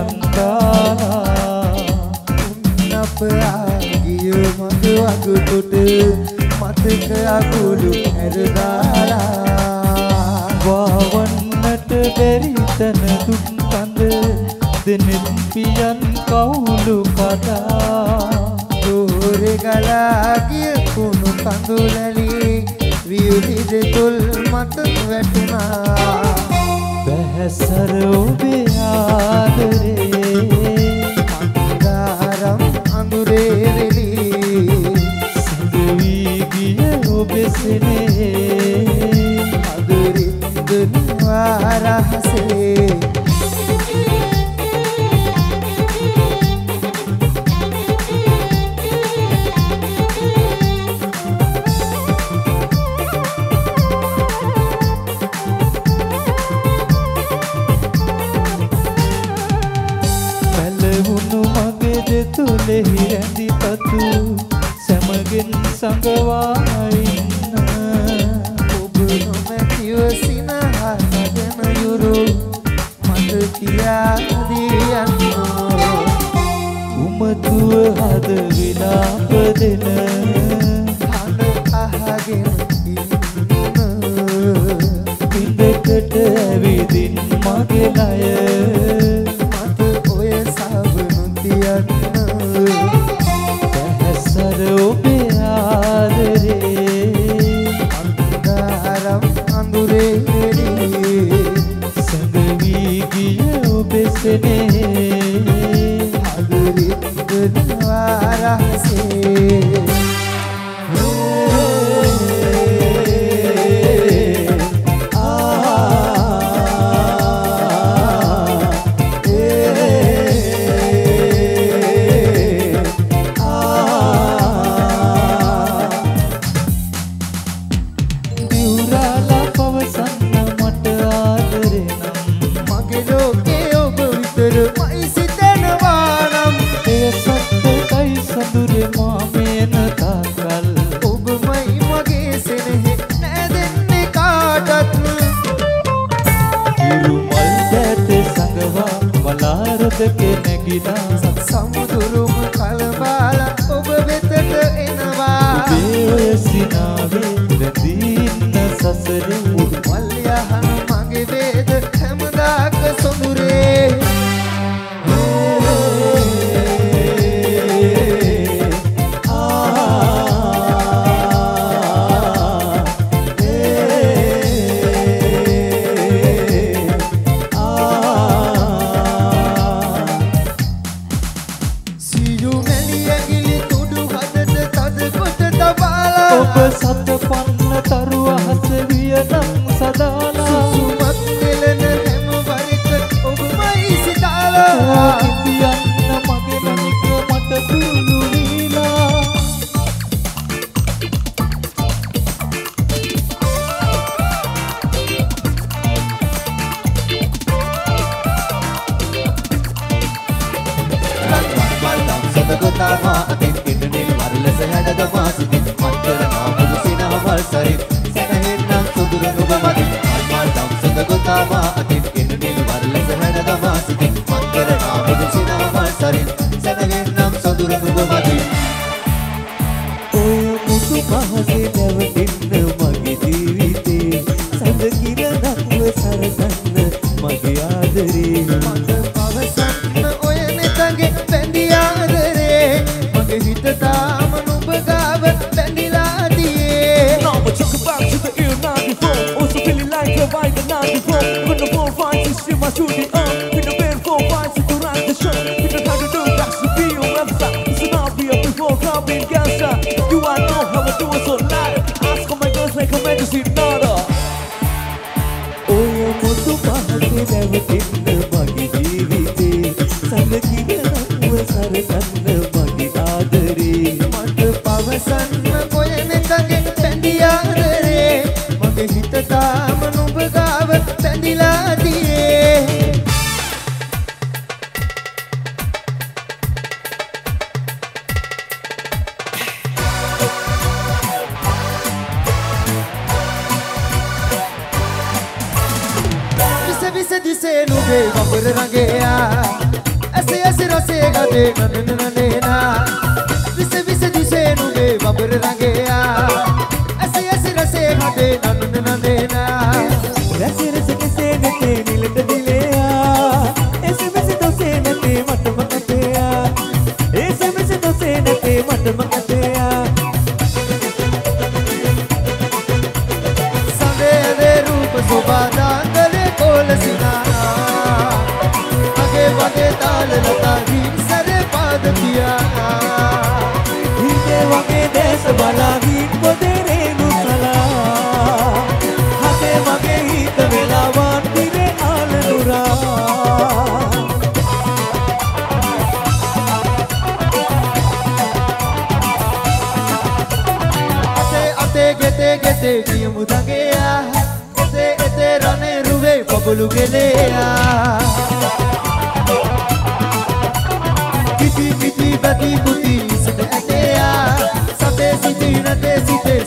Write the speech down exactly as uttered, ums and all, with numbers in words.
දාලා උන්නපරාගිය මග වගුටුට මතක අකුළු ඇරදාලා වවන්නට බැරි තන දුක් කඳ දෙනෙත් පියන් කවුළු කඩා දෝරේ ගලා ගිය කුණු කඳුලැලි වියුලිද තුල් මත වැටුණා බැහැසර ඔබේ ආදරේ අන්ධකාරම් අඳුරේ වෙලි සඳවී ගිය ඔබේ සෙනේ අදුරින්ද වාරහසේ තුලෙහි රැඳි පතු සමගෙන් සඟවා ඉන්න ඔබ නොමැතිව සිනහනගෙන යුරු මට කියා දී යන්න උමතුව හද විලාප දෙන හන අහගෙන ඉන්න පිටකට ඇවිදින් මගේ ණය මට ඔය සබනු තියන්න බැහැසර ඔබේ ආදරේ අන්ධකාරම් අඳුරේ වෙලි සඳවී ගිය ඔබේ සෙනේ අදුරින්ද වාරහසේ වලාරදක නැගිලා සමුදුරුම කලබාල ඔබ වෙතට එනවා ඔබේ ඔය සිනාවේ රැඳින්න සසරේ මල් යහන මගේ වේද හැමදාක සොඳුරේ සත පන්න තරු අහස වියනම් සදාලා සුසුමත් දෙලන හැම වරික ඔබමයි සිතාලා කිතියන්න මගේ මනික මට කුරුළු වීලා මල්දම් සතගතාවා අතින් ඉන්නනිල් වරලස හැඩදමා සිටින් මත්කරනා මල් සරි සැනහෙන්නම් සුදුරු නුඹ මදින් මල් දම් සඳ ගොතාවා අතින් එන්නනිල් වරලස හැඩදමා සිටින් මත්කරනා මුදු සිනා මල් සරි සැනහෙන්නම් සුදුරු නුඹ මදින් ඔය මුතු පහසේ නැවතින්න මගේ ජීවිතේ සඳ කිරණක්ව සරසන්න මගේ ආදරේ මට පවසන්න ඔය නෙතගේ බැඳි ආදරේ මගේ හිත තාම නුඹ ගාව බැඳිලා by the night before when the four five six in my studio up with the band four five six to ride the show with the time to do that's the real website it's an obvious before coming gangsta you I know how I do it so loud ask all my girls like a magazine nada oh mutu pahase nevatinna mage jeevithe salakina sarasanna mage aadare mata pavasanna koyane tage bendi aadare mage hita taama නුඹ ගාව බැඳිලා තියේ විස විස දිසේ නුඹේ වඹර රඟයා රසේ ගදේ නනන නනේනා විස විස දිසේ නුඹේ වබර රඟයා ඇසි ඇසි රසේ ගදේ නනන නනේනා රසේ රස කෙසේ නැතේ නිලට දිලයා එස මෙස දොසේ නැතේ මටම ඇතයා එස මෙස දොසේ නැතේ මටම ඇතයා සඳේ රූප සුබදාංගලේ කොල සිනානා මගේ වගේ තාල ලතා හිංසරේ පාද තියා හිතේ වගේ දේශ බලා හිත් පොදේ රේණු සලා හතේ මගේ හිත වෙලාවන් දිවේ ආල නුරා අතේ අතේ ගෙතේ ගෙතේ කියමු දඟයා එතේ එතේ රනේ රුවේ පබළු ගෙලයා Piti piti bati puti sete atea sate siti nate site